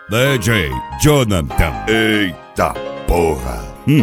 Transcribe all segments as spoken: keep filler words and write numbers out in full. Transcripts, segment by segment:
D J Jonathan. Eita porra!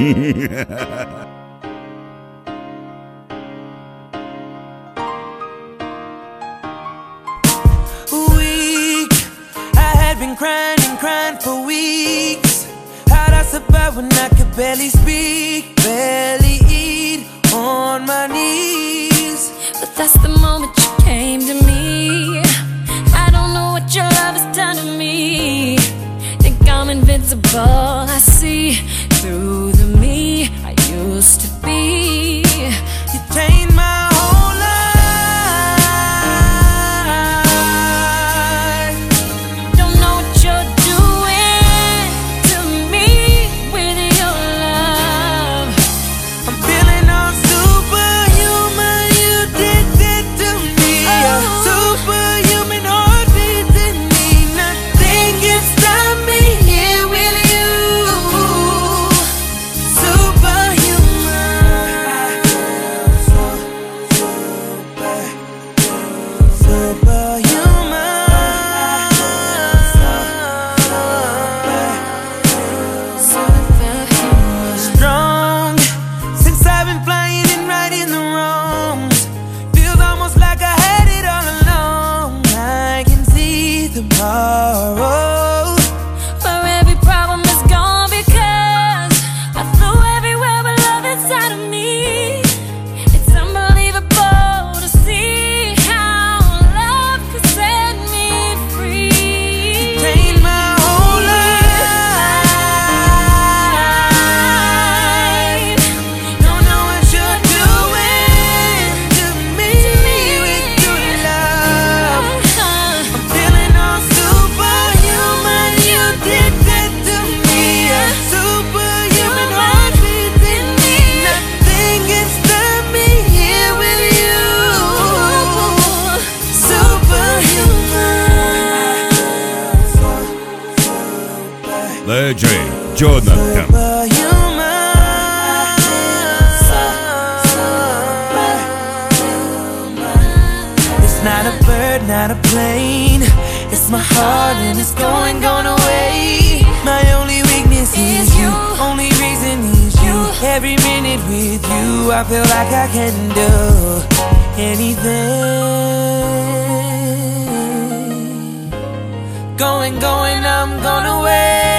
Weak, I had been crying and crying for weeks. How'd I survive when I could barely speak, barely eat, on my knees? But that's the moment you came to me. I don't know what your love has done to me. Think I'm invincible, I see through the me I used to be. You changed my whole life. Don't know what you're doing to me with your love. I'm feeling all superhuman. You did that to me. A superhuman heartbeat in me. Nothing can stop me here with you. Superhuman. Superhuman. Strong. Since I've been flying and righting the wrongs. Feels almost like I had it all along. I can see tomorrow. Where every problem is gone because I flew everywhere with love inside of me. It's unbelievable to see how love could set me free. Changed my whole life. Don't know what you're doing to me with your love. I'm feeling all superhuman. You did that to me. A superhuman heartbeat in me. Nothing can stop me here with you. Superhuman. D J Jonathan. It's not a bird, not a plane. It's my heart and it's going, going away. My only weakness is you. Only reason is you. Every minute with you, I feel like I can do anything. Going, going, I'm gonna wait.